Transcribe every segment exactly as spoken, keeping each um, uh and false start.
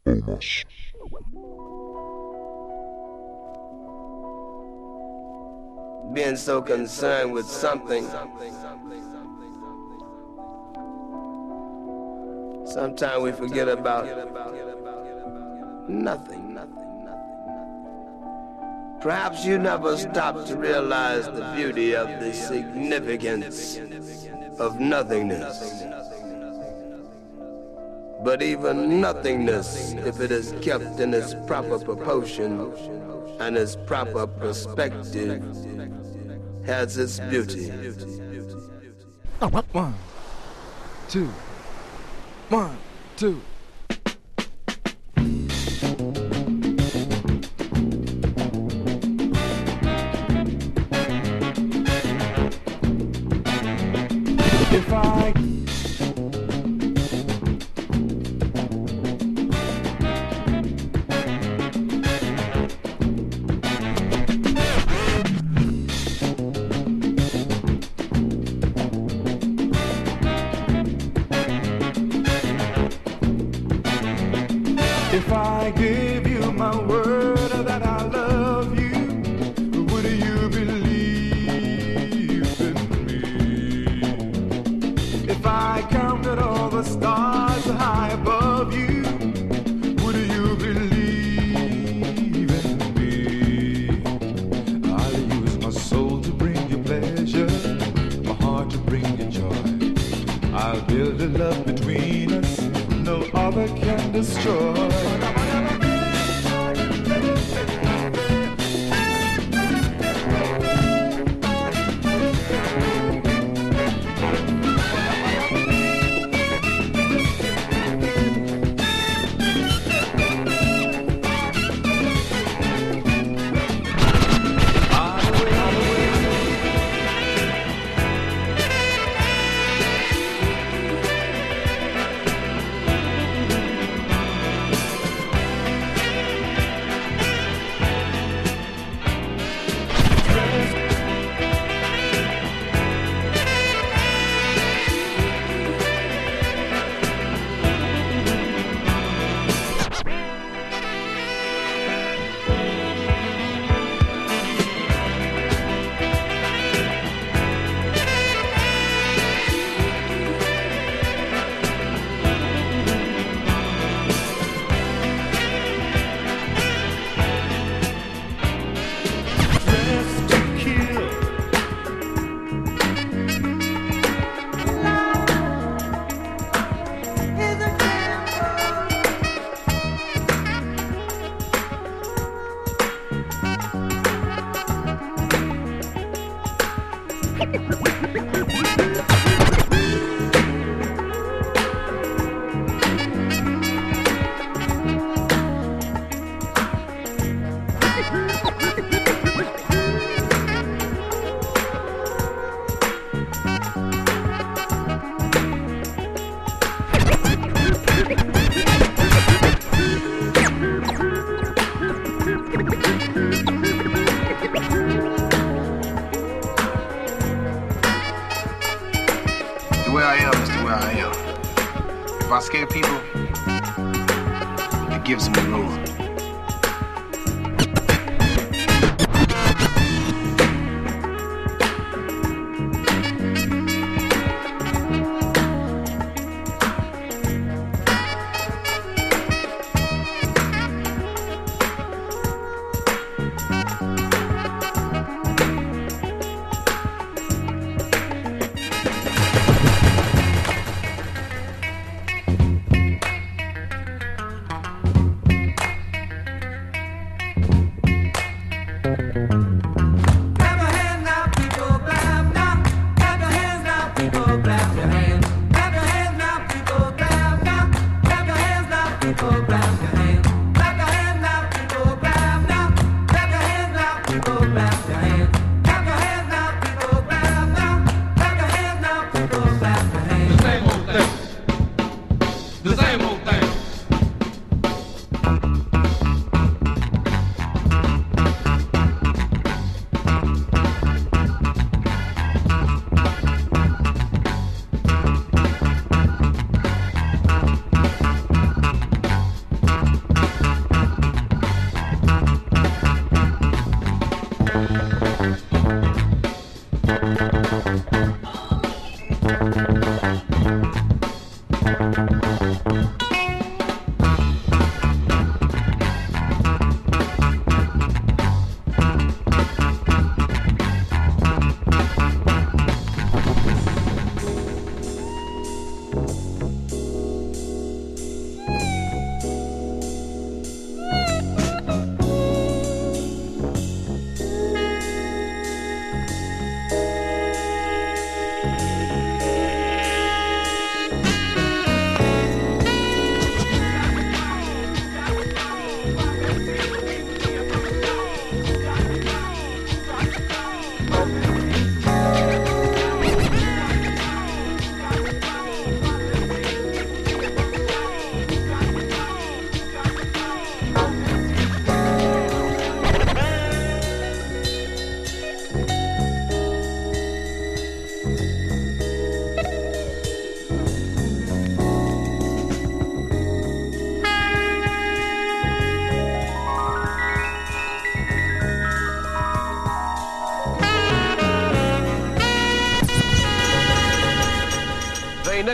Being so concerned with something, sometimes we forget about nothing. Perhaps you never stop to realize the beauty of the significance of nothingness. But even nothingness, if it is kept in its proper proportion and its proper perspective, has its beauty. One, two, one, two. If I If I gave you my word that I love you, would you believe in me? If I counted all the stars high above you, would you believe in me? I'll use my soul to bring you pleasure, my heart to bring you joy. I'll build a love between us no other can destroy. The way I am is the way I am. If I scare people, it gives me room.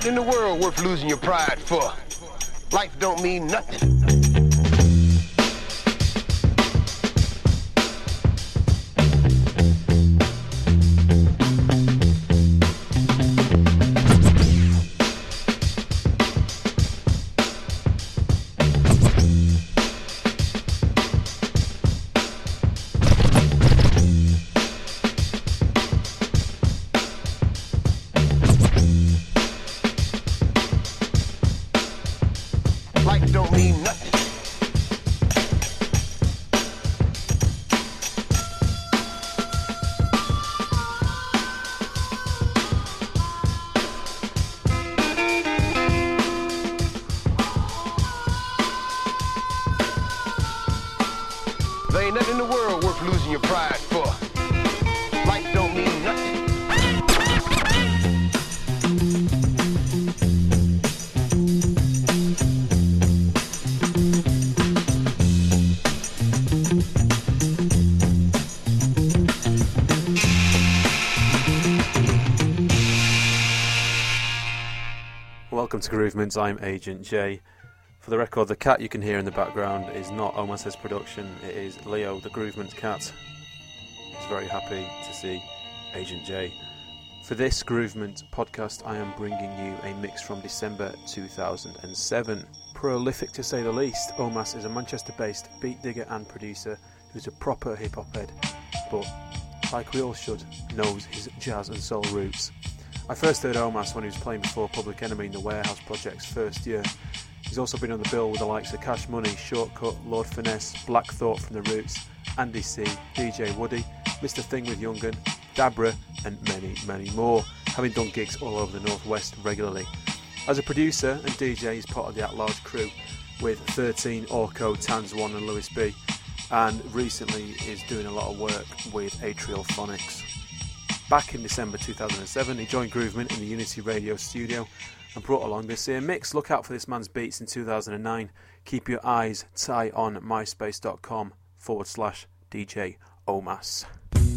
nothing in the world worth losing your pride for. Life don't mean nothing. Life don't mean nothing. There ain't nothing in the world worth losing your pride for. Life don't mean nothing. Welcome to Groovements, I'm Agent J. For the record, the cat you can hear in the background is not Omas's production, it is Leo, the Groovements cat. He's very happy to see Agent J. For this Groovement podcast, I am bringing you a mix from December two thousand seven. Prolific to say the least, Omas is a Manchester-based beat digger and producer who's a proper hip-hop head, but, like we all should, knows his jazz and soul roots. I first heard Omas when he was playing before Public Enemy in the Warehouse Project's first year. He's also been on the bill with the likes of Cash Money, Shortcut, Lord Finesse, Black Thought from The Roots, Andy C, D J Woody, Mister Thing with Young'un, Dabra, and many, many more, having done gigs all over the Northwest regularly. As a producer and D J, he's part of the At-Large crew with thirteen, Orco, Tans one and Lewis B, and recently is doing a lot of work with Atrial Phonics. Back in December two thousand seven, he joined Groovement in the Unity Radio studio and brought along this here mix. Look out for this man's beats in two thousand nine. Keep your eyes tight on myspace.com forward slash DJ Omas.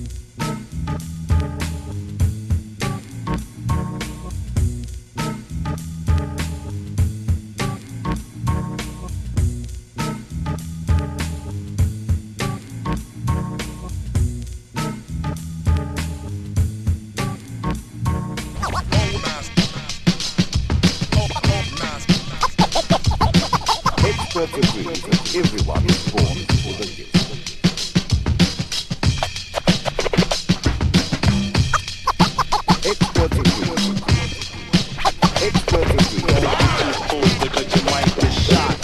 Everyone is born with a gift. Expert degree. Expert degree. Don't be too cold because you might get shot.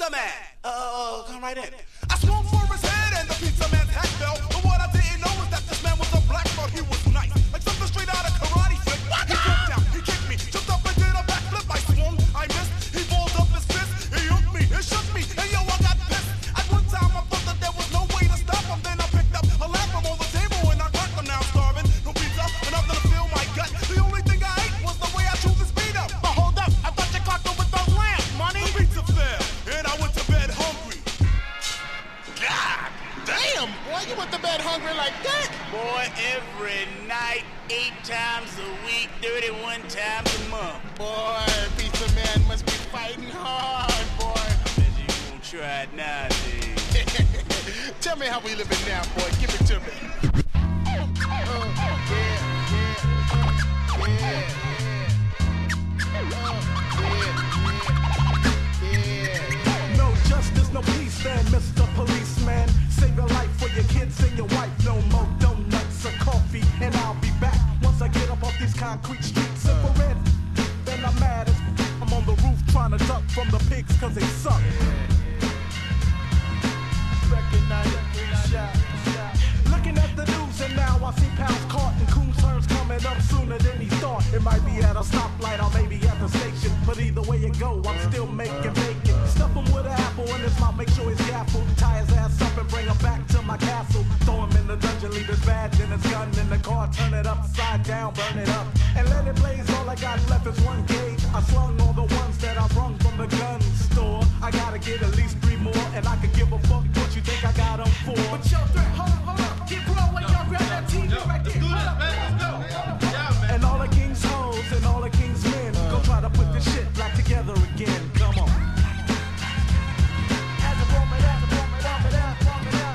pizza man. Uh, come right in. I swung for his head and the pizza man's hat fell. But what I didn't know was that this man was a black, thought he was nice. Like something straight out of karate flick. He jumped down, he kicked me, jumped up and did a backflip. I swung, I missed, he balled up his fist. He hooked me, it shook me, and yo, I got pissed. At one time I thought that there was no way to stop him. Then I picked up a lamp from on the table and I cracked him. Now I'm starving, no pizza, and I'm gonna fill my gut. The only thing I ate was the way I chewed his feet up. But hold up, I thought you caught them with the lamp, money. The pizza fell, and I went to bed hungry. God damn, boy, you went to bed hungry like that? Boy, every night, eight times a week, thirty-one times a month. Boy, pizza man must be fighting hard, boy. I bet you won't try it nowadays. Tell me how we living now, boy. Give it to me. Uh, yeah, yeah, yeah. No justice, no peace, man, Mister Policeman. Save your life for your kids and your wife. No more donuts or coffee, and I'll be back once I get up off these concrete streets. If I red, then I'm mad as I'm on the roof trying to duck from the pigs cause they suck. Looking at the news and now I see pals caught and coon turns coming up sooner than he thought. It might be at a stoplight or maybe at the station, but either way it go, I'm still making bacon. Stuff him with an apple in his mouth, make sure he's gaffled. Tie his ass up and bring him back to my castle. Throw him in the dungeon, leave his badge and his gun in the car, turn it upside down, burn it up, and let it blaze. All I got left is one gauge. I slung all the ones that I brung from the gun store. I gotta get at least three more, and I could give a fuck what you think I got them for. But yo, threat, hold up, hold up, keep rolling, y'all grab that T V right there. Hold up, let's go. And all the king's hoes and all the king's men go try to put this shit back together again. Come on. As a woman, as a woman, as a woman, as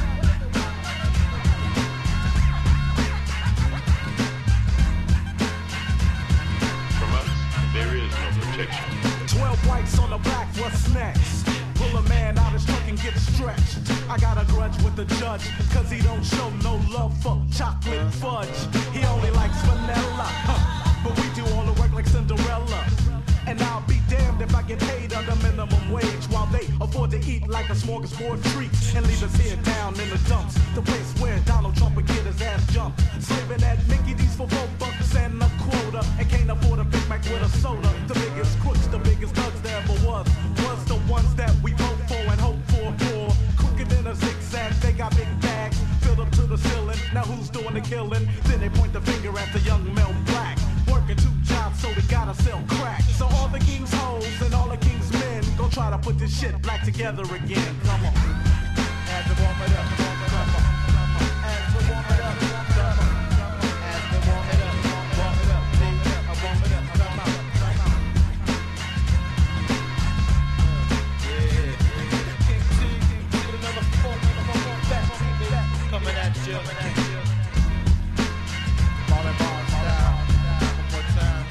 From us, there is no protection. Twelve whites on the black, what's next? Pull a man out his truck and get stretched. I got a grudge with the judge, cause he don't show no love for chocolate fudge. He only likes vanilla, huh. But we do all the work like Cinderella. And I'll be damned if I get paid under minimum wage while they afford to eat like a smorgasbord treat and leave us here down in the dumps, the place where Donald Trump would get his ass jumped. Slaving at Mickey D's for four bucks and a quota, and can't afford a Big Mac with a soda. The biggest crooks, the biggest thugs there ever was, was the ones that we vote for and hope for. For quicker than a zigzag, they got big bags filled up to the ceiling. Now who's doing the killing? Then they point the finger at the young Mel Black, working two jobs so we gotta sell crack. So all the king's hoes and all the king's men go try to put this shit back together again. Come on. As the warm it up, warm it up, as the warm it up, come on. As the warm it up, warm it up, warm it up, warm it up, come on, come on. Yeah, King T, get another four, another four, back, coming at you, coming at you. Ball and ball style, one more time.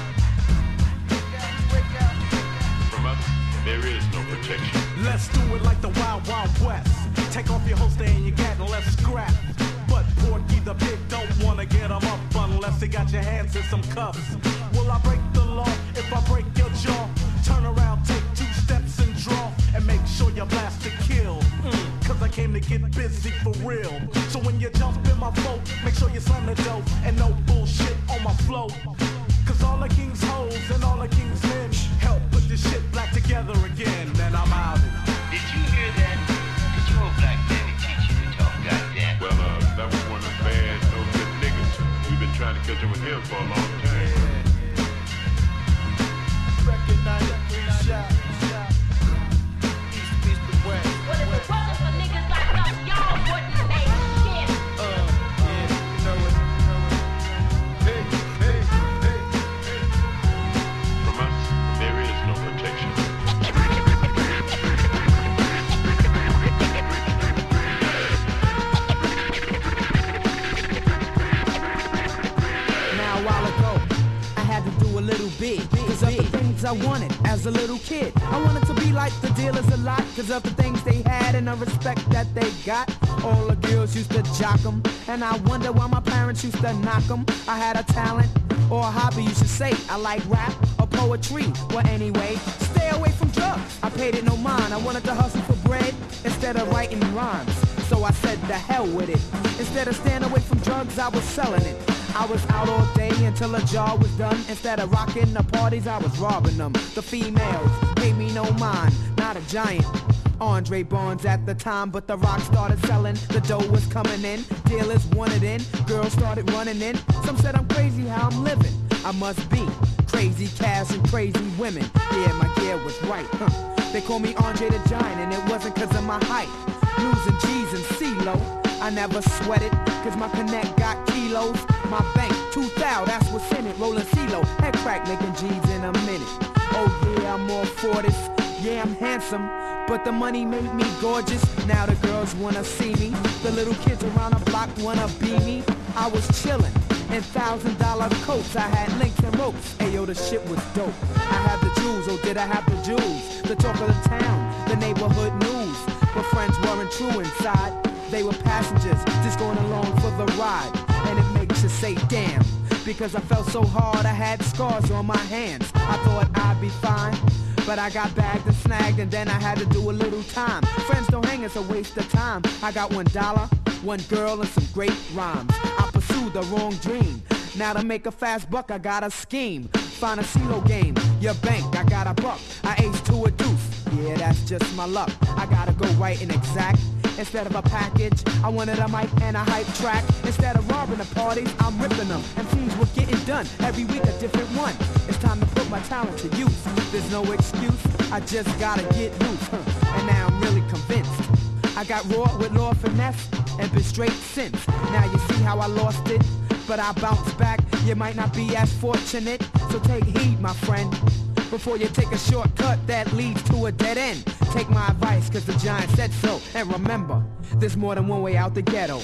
From us, there is no protection. Let's do it like the Wild Wild West. Take off your holster and your gat and let's scrap. But Porky the Pig don't wanna get him up unless he got your hands in some cuffs. Will I break the law if I break your jaw? Turn around, take two steps and draw, and make sure you blast to kill. Mm, Cause I came to get busy for real. So when you jump in my boat, make sure you slam the dope and no bullshit on my flow. Cause all the king's hoes and all the king's men help put this shit back together again. And I'm out. Did you hear that? Did your black daddy teach you to talk like that? Well, uh, that was one of the bad, no good niggas. We've been trying to catch up with him for a long time. Recognize it, three shot, shot. East, east, and west. Well, if it wasn't for niggas like us, y'all wouldn't make shit. Uh, yeah, you know it, you know it. Hey, hey, hey, hey. From us, there is no protection. Now a while ago, I had to do a little bit, cause of the things I wanted as a little kid. I wanted to be like the dealers a lot, cause of the things they had and the respect that they got. All the girls used to jock them, and I wonder why my parents used to knock them. I had a talent, or a hobby you should say. I like rap, or poetry. Well, anyway, stay away from drugs. I paid it no mind. I wanted to hustle for bread instead of writing rhymes. So I said the hell with it. Instead of staying away from drugs, I was selling it. I was out all day until a jar was done. Instead of rocking the parties, I was robbing them. The females paid me no mind, not a giant Andre Barnes at the time, but the rock started selling. The dough was coming in, dealers wanted in, girls started running in. Some said I'm crazy how I'm living. I must be crazy cash and crazy women. Yeah, my gear was right. Huh. They call me Andre the Giant, and it wasn't cause of my height. Losing G's and C-Lo, I never sweated, cause my connect got kilos. My bank, two thou, that's what's in it, rolling C-Lo. Head crack making G's in a minute. Oh yeah, I'm all for this, yeah I'm handsome, but the money made me gorgeous. Now the girls wanna see me, the little kids around the block wanna be me. I was chillin' in thousand dollar coats, I had links and ropes. Ayo, the shit was dope. I had the jewels, oh did I have the jewels? The talk of the town, the neighborhood news. But friends weren't true inside, they were passengers, just going along for the ride. And it makes you say damn, because I felt so hard I had scars on my hands. I thought I'd be fine, but I got bagged and snagged, and then I had to do a little time. Friends don't hang, it's a waste of time. I got one dollar, one girl, and some great rhymes. I pursued the wrong dream. Now to make a fast buck, I got a scheme. Find a CeeLo game, your bank, I got a buck. I ace to a deuce, yeah, that's just my luck. I gotta go right and exact. Instead of a package, I wanted a mic and a hype track. Instead of robbing the parties, I'm ripping them. M Cs were getting done, every week a different one. It's time to put my talent to use. There's no excuse, I just gotta get loose, huh. And now I'm really convinced. I got raw with law finesse and been straight since. Now you see how I lost it, but I bounced back. You might not be as fortunate, so take heed, my friend, before you take a shortcut that leads to a dead end. Take my advice, cause the giant said so. And remember, there's more than one way out the ghetto.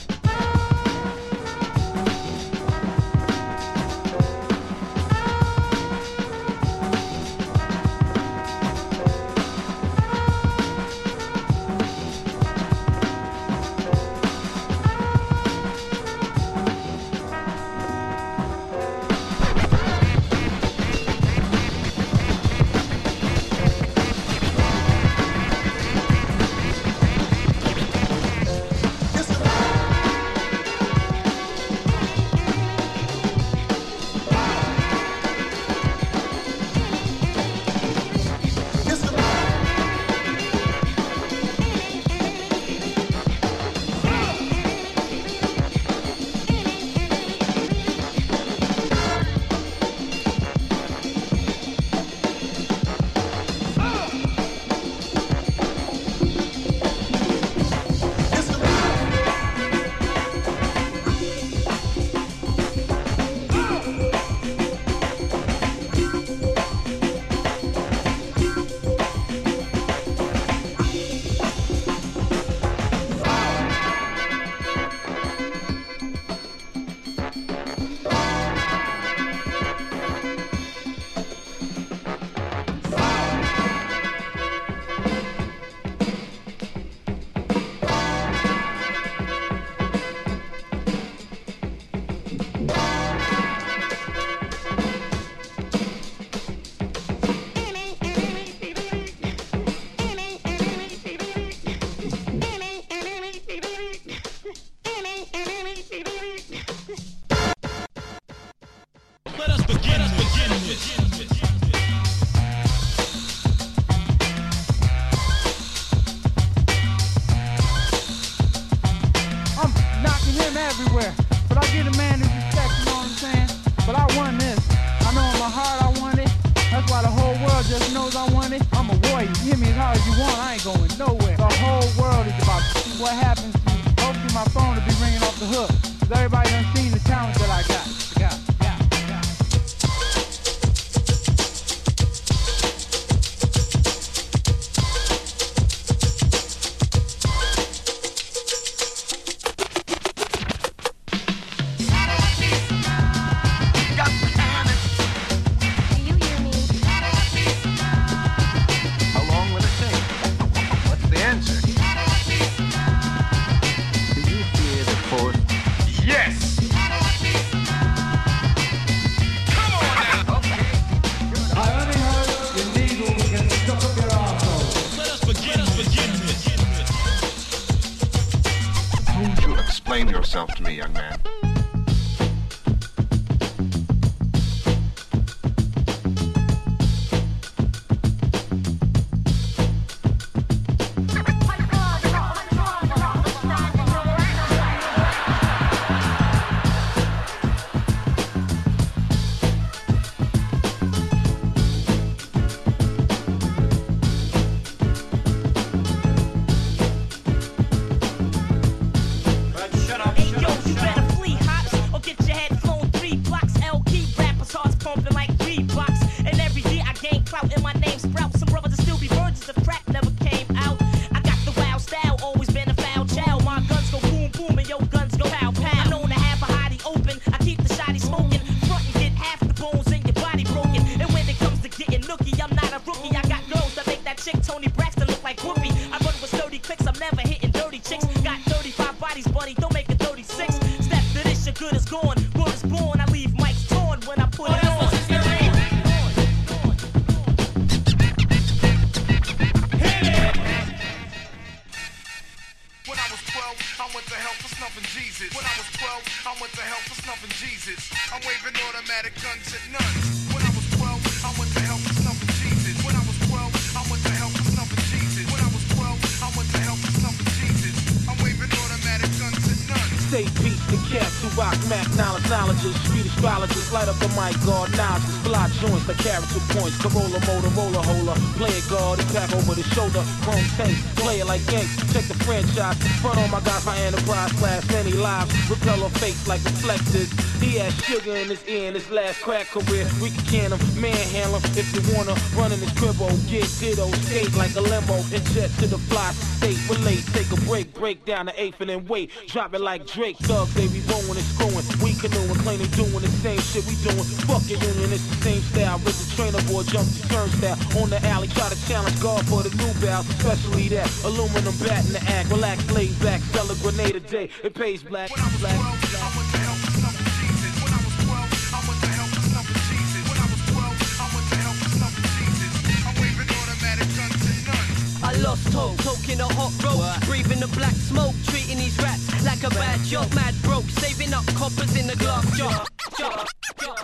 Yes! yourself to me, young man. Corolla, Motorola, holder, play it guard, he back over the shoulder, chrome tank, play it like Yanks, check the franchise, front on my guys, my enterprise, slash many lives, repeller face like reflectors, he has sugar in his ear in his last crack career, we can can him, manhandle him, if you wanna, run in his cribbo, get ditto, skate like a limo, and jet to the fly, state, relate, take a break, break down the eighth and then wait, drop it like Drake, thugs, they be rolling and screwing, we canoeing, claim they doing the same shit we doing, fuck your union, it's the same style, with the trainer boy, jump the turnstile on the alley, try to challenge God for the new bounce, especially that aluminum bat in the act, relax, lay back, sell a grenade a day, it pays black, black, black. I went to hell for snuffing Jesus. When I was twelve, I went to hell for snuffing Jesus. When I was twelve, I went to hell for snuffing Jesus. I'm waving automatic guns and nuns. I lost hope, toking a hot rope, breathing the black smoke, treating these rats like a bad job, mad broke, saving up coppers in the glass jar. jar, jar.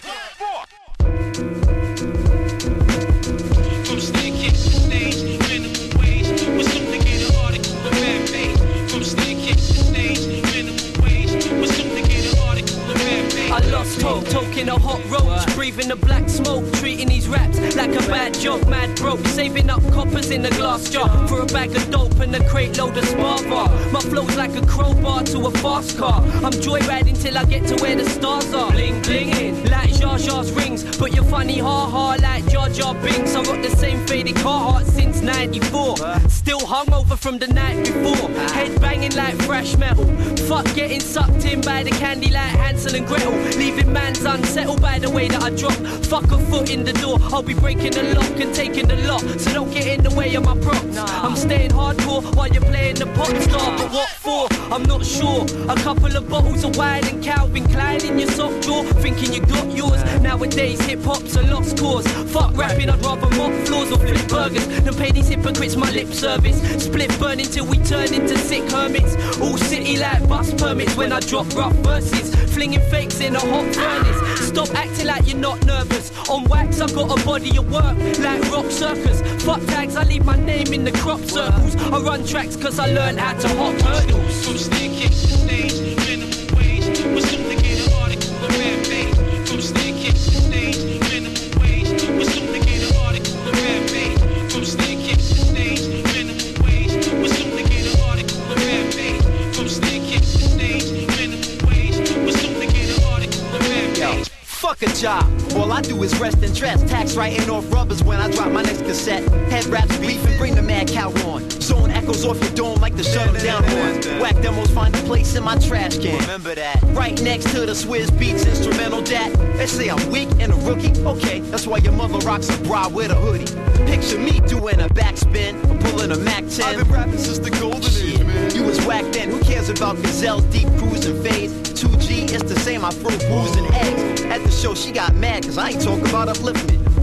From staircase to stage, minimum wage, with something in an article of bad faith. From staircase to stage, minimum wage, with something in an article of bad faith. I lost hope, toking a hot roach, breathing the black smoke, treating these raps like a bad joke, mad broke, saving up coppers in a glass jar for a bag of dope and a crate load of Sparva. My flow's like a crowbar to a fast car. I'm joyriding till I get to where the stars are. Bling blinging like Jar Jar's rings, but you're funny ha ha like Jar Jar Binks. I rock the same faded Carhartt since ninety-four. Still hungover from the night before. Head banging like fresh metal. Fuck getting sucked in by the candy like Hansel and Gretel. Leaving man's unsettled by the way that I drop. Fuck a foot in the door, I'll be breaking the lock and taking the lot. So don't get in the way of my props. I'm staying hardcore while you're playing the pop star. But what for? I'm not sure. A couple of bottles of wine and Calvin Klein in your sock drawer, thinking you got yours. Nowadays hip hop's a lost cause. Fuck rapping, I'd rather mop floors or flip burgers than pay these hypocrites my lip service. Split burning till we turn into sick hermits. All city like bus permits when I drop rough verses, flinging fakes in a hot furnace. Stop acting like you're not nervous. On wax I got a body of work like Rock Circus. Fuck tags, I leave my name in the crop circles. I run tracks cause I learned how to hop hurdles. From staircase to stage, minimum wage, with something in an article of bad faith. From staircase to stage, minimum wage, with something in an article of bad faith. From staircase to stage, minimum wage, with something in an article of bad faith. From staircase to stage, minimum wage, with something in an article of bad faith. Fuck a job. All I do is rest and dress. Tax writing off rubbers when I drop my next cassette. Head raps beefing, bring the mad cow on. Zone echoes off your dome like the shut 'em down horns. Whack demos find a place in my trash can. Remember that. Right next to the Swizz Beats instrumental dat. They say I'm weak and a rookie. Okay, that's why your mother rocks a bra with a hoodie. Picture me doing a backspin, pulling a Mac ten. I've been rapping since the golden age, man. You was whack then. Who cares about gazelles, deep cruise and phase? two G, it's the same. I throw booze and eggs. At the show, she got mad cause I ain't talking about upliftment.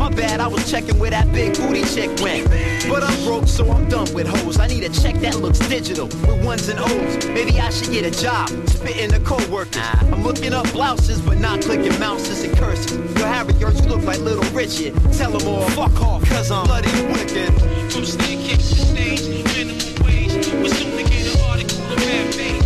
My bad, I was checking where that big booty chick went. But I'm broke, so I'm done with hoes. I need a check that looks digital, with ones and O's. Maybe I should get a job, spitting to co-workers. I'm looking up blouses, but not clicking mouses and curses. Yo, Harry, yours, you look like Little Richard. Tell them all, fuck off, cause I'm bloody wicked. From staircase to stage, minimum wage. We're soon to get an article of bad face.